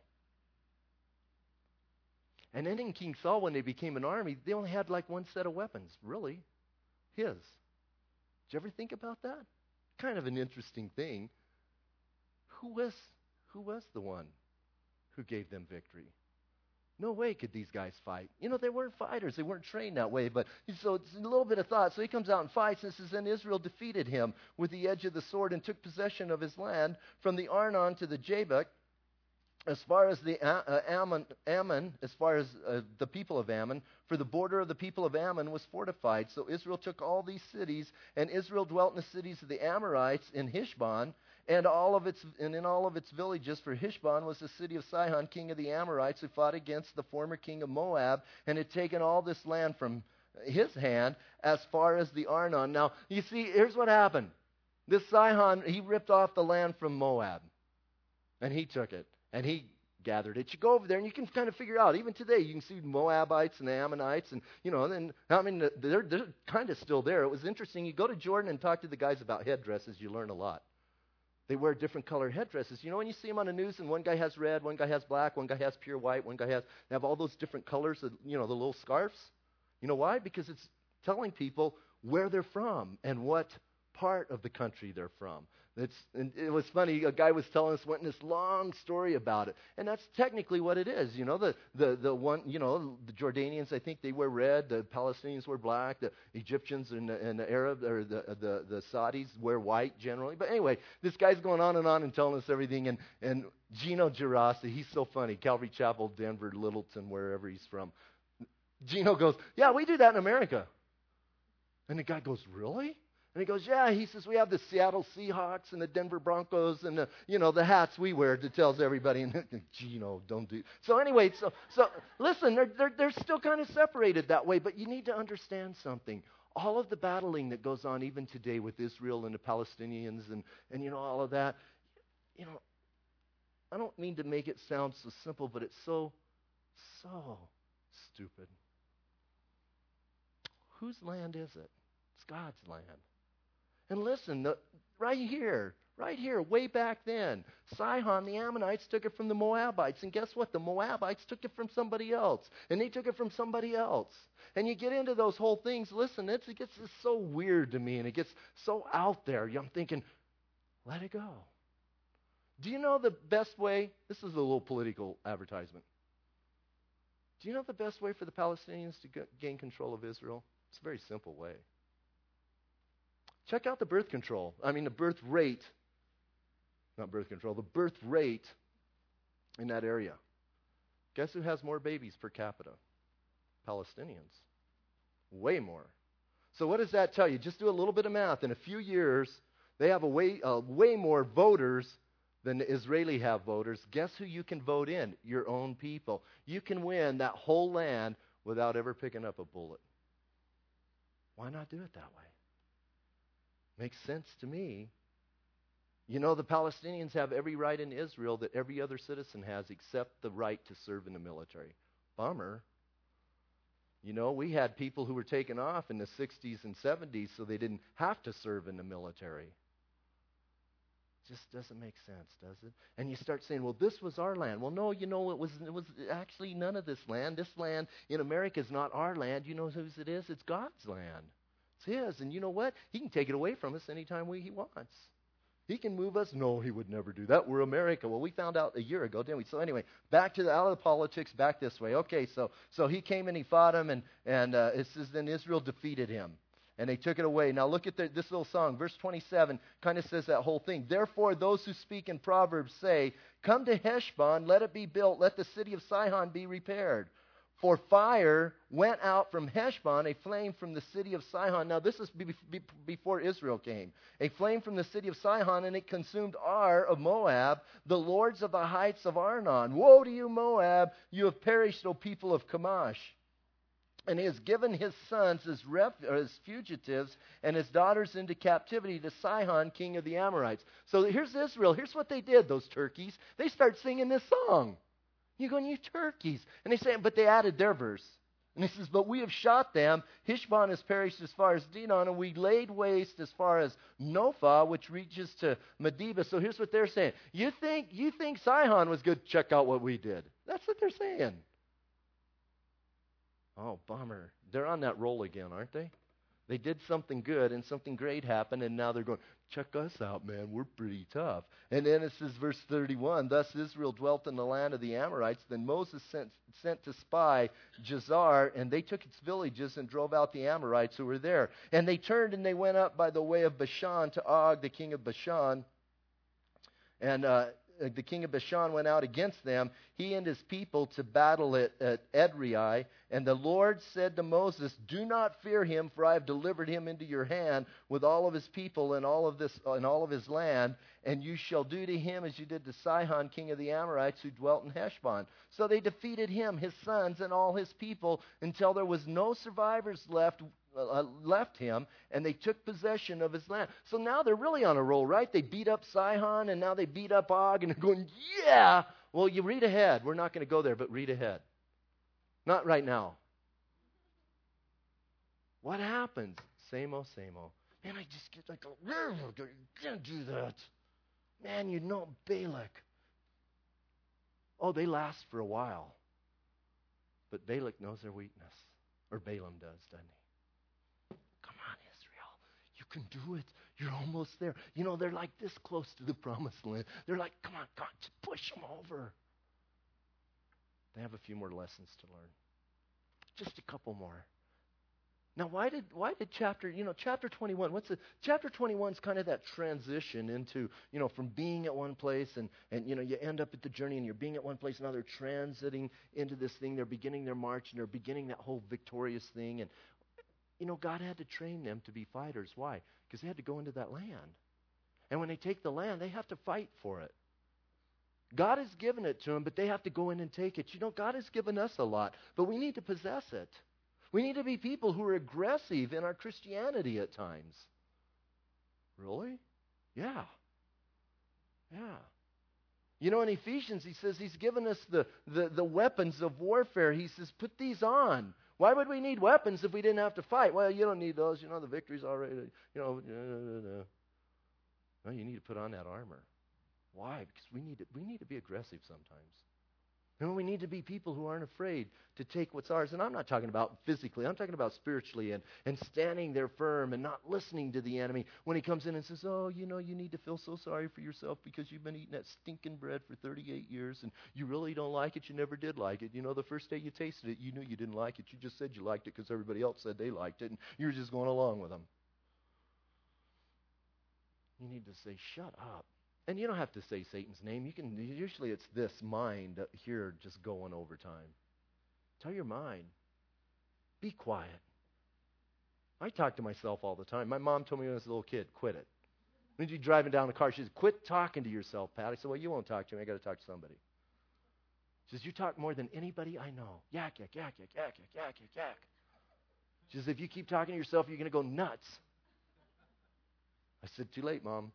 And then in King Saul, when they became an army, they only had like one set of weapons, really, his. Did you ever think about that? Kind of an interesting thing. Who was the one who gave them victory? No way could these guys fight. They weren't fighters. They weren't trained that way. But so it's a little bit of thought. So he comes out and fights, and it says, then Israel defeated him with the edge of the sword and took possession of his land from the Arnon to the Jabbok, as far as the Ammon, as far as the people of Ammon, for the border of the people of Ammon was fortified. So Israel took all these cities, and Israel dwelt in the cities of the Amorites in Heshbon, and in all of its villages. For Heshbon was the city of Sihon, king of the Amorites, who fought against the former king of Moab, and had taken all this land from his hand as far as the Arnon. Now, you see, here's what happened. This Sihon, he ripped off the land from Moab, and he took it. And he gathered it. You go over there and you can kind of figure out, even today, you can see Moabites and Ammonites, and, they're kind of still there. It was interesting. You go to Jordan and talk to the guys about headdresses, you learn a lot. They wear different colored headdresses. When you see them on the news, and one guy has red, one guy has black, one guy has pure white, they have all those different colors of, the little scarves. You know why? Because it's telling people where they're from and what part of the country they're from. And it was funny, a guy was telling us, went in this long story about it. And that's technically what it is. You know, the one, you know, the Jordanians, I think they wear red, the Palestinians wear black, the Egyptians and the Arab, or the Saudis wear white generally. But anyway, this guy's going on and telling us everything. And Gino Girassi, he's so funny, Calvary Chapel, Denver, Littleton, wherever he's from. Gino goes, yeah, we do that in America. And the guy goes, really? And he goes, yeah. He says, we have the Seattle Seahawks and the Denver Broncos and the hats we wear that tells everybody. And Gino, don't do. So anyway, so listen, they're still kind of separated that way. But you need to understand something. All of the battling that goes on even today with Israel and the Palestinians and all of that, I don't mean to make it sound so simple, but it's so stupid. Whose land is it? It's God's land. And listen, right here, way back then, Sihon, the Ammonites, took it from the Moabites. And guess what? The Moabites took it from somebody else. And they took it from somebody else. And you get into those whole things. Listen, it gets so weird to me, and it gets so out there. I'm thinking, let it go. Do you know the best way? This is a little political advertisement. Do you know the best way for the Palestinians to gain control of Israel? It's a very simple way. Check out the birth rate in that area. Guess who has more babies per capita? Palestinians. Way more. So what does that tell you? Just do a little bit of math. In a few years, they have way more voters than the Israeli have voters. Guess who you can vote in? Your own people. You can win that whole land without ever picking up a bullet. Why not do it that way? Makes sense to me. The Palestinians have every right in Israel that every other citizen has except the right to serve in the military. Bummer. We had people who were taken off in the 60s and 70s so they didn't have to serve in the military. Just doesn't make sense, does it? And you start saying, well, this was our land. Well, no, it was actually none of this land. This land in America is not our land. You know whose it is? It's God's land. It's His. And you know what? He can take it away from us anytime He wants. He can move us. No, He would never do that. We're America. Well, we found out a year ago, didn't we? So anyway, back to out of the politics, back this way. Okay, so he came and he fought him, and it says then Israel defeated him. And they took it away. Now look at this little song. Verse 27 kind of says that whole thing. Therefore, those who speak in Proverbs say, come to Heshbon, let it be built, let the city of Sihon be repaired. For fire went out from Heshbon, a flame from the city of Sihon. Now this is before Israel came. A flame from the city of Sihon, and it consumed Ar of Moab, the lords of the heights of Arnon. Woe to you, Moab! You have perished, O people of Chemosh. And He has given His sons as fugitives and His daughters into captivity to Sihon, king of the Amorites. So here's Israel. Here's what they did, those turkeys. They start singing this song. You're going, you turkeys. And they say, but they added their verse. And he says, but we have shot them. Heshbon has perished as far as Dinon, and we laid waste as far as Nophah, which reaches to Medeba. So here's what they're saying. You think Sihon was good? Check out what we did. That's what they're saying. Oh, bummer. They're on that roll again, aren't they? They did something good and something great happened, and now they're going, check us out, man. We're pretty tough. And then it says, verse 31, thus Israel dwelt in the land of the Amorites. Then Moses sent to spy Jazer, and they took its villages and drove out the Amorites who were there. And they turned and they went up by the way of Bashan to Og, the king of Bashan. And the king of Bashan went out against them, he and his people, to battle at Edrei. And the Lord said to Moses, do not fear him, for I have delivered him into your hand with all of his people and all of his land. And you shall do to him as you did to Sihon, king of the Amorites, who dwelt in Heshbon. So they defeated him, his sons, and all his people, until there was no survivors left him, and they took possession of his land. So now they're really on a roll, right? They beat up Sihon, and now they beat up Og, and they're going, yeah! Well, you read ahead. We're not going to go there, but read ahead. Not right now. What happens? Same-o, same-o. Man, I just get like, you can't do that. Man, you know Balak. Oh, they last for a while. But Balak knows their weakness. Or Balaam does, doesn't he? Come on, Israel. You can do it. You're almost there. You know, they're like this close to the promised land. They're like, come on, God, just push them over. They have a few more lessons to learn. Just a couple more. Now, why did chapter 21, chapter 21 is kind of that transition into, from being at one place and you end up at the journey and you're being at one place, now they're transiting into this thing. They're beginning their march and they're beginning that whole victorious thing. And, God had to train them to be fighters. Why? Because they had to go into that land. And when they take the land, they have to fight for it. God has given it to them, but they have to go in and take it. God has given us a lot, but we need to possess it. We need to be people who are aggressive in our Christianity at times. Really? Yeah. Yeah. In Ephesians, he says he's given us the weapons of warfare. He says, put these on. Why would we need weapons if we didn't have to fight? Well, you don't need those. The victory's already, No, you need to put on that armor. Why? Because we need to be aggressive sometimes. And we need to be people who aren't afraid to take what's ours. And I'm not talking about physically. I'm talking about spiritually and standing there firm and not listening to the enemy when he comes in and says, oh, you need to feel so sorry for yourself because you've been eating that stinking bread for 38 years and you really don't like it. You never did like it. The first day you tasted it, you knew you didn't like it. You just said you liked it because everybody else said they liked it and you were just going along with them. You need to say, shut up. And you don't have to say Satan's name. Usually it's this mind here just going over time. Tell your mind, be quiet. I talk to myself all the time. My mom told me when I was a little kid, quit it. When you're driving down the car, she says, quit talking to yourself, Pat. I said, well, you won't talk to me. I got to talk to somebody. She says, you talk more than anybody I know. Yak, yak, yak, yak, yak, yak, yak, yak, yak. She says, if you keep talking to yourself, you're going to go nuts. I said, too late, Mom.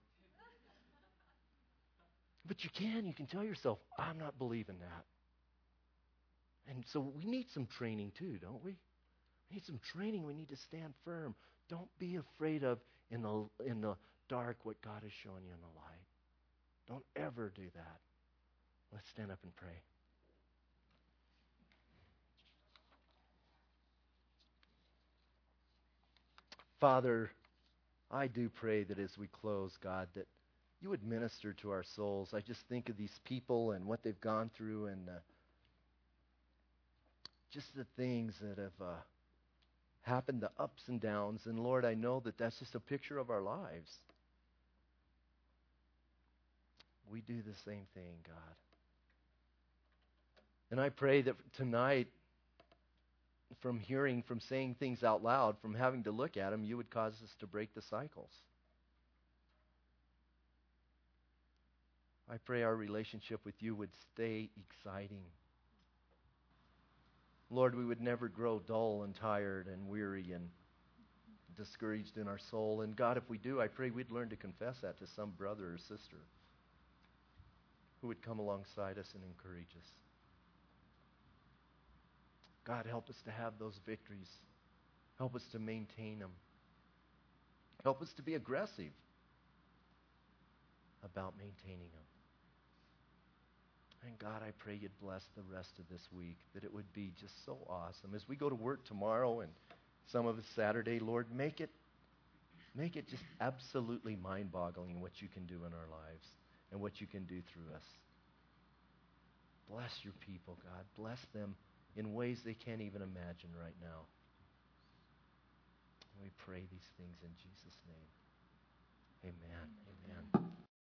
But you can tell yourself, I'm not believing that. And so we need some training too, don't we? We need some training. We need to stand firm. Don't be afraid of in the dark what God is showing you in the light. Don't ever do that. Let's stand up and pray. Father, I do pray that as we close, God, that you would minister to our souls. I just think of these people and what they've gone through and just the things that have happened, the ups and downs. And Lord, I know that that's just a picture of our lives. We do the same thing, God. And I pray that tonight, from hearing, from saying things out loud, from having to look at them, you would cause us to break the cycles. I pray our relationship with you would stay exciting. Lord, we would never grow dull and tired and weary and discouraged in our soul. And God, if we do, I pray we'd learn to confess that to some brother or sister who would come alongside us and encourage us. God, help us to have those victories. Help us to maintain them. Help us to be aggressive about maintaining them. And God, I pray you'd bless the rest of this week, that it would be just so awesome. As we go to work tomorrow and some of us Saturday, Lord, make it just absolutely mind-boggling what you can do in our lives and what you can do through us. Bless your people, God. Bless them in ways they can't even imagine right now. We pray these things in Jesus' name. Amen. Amen.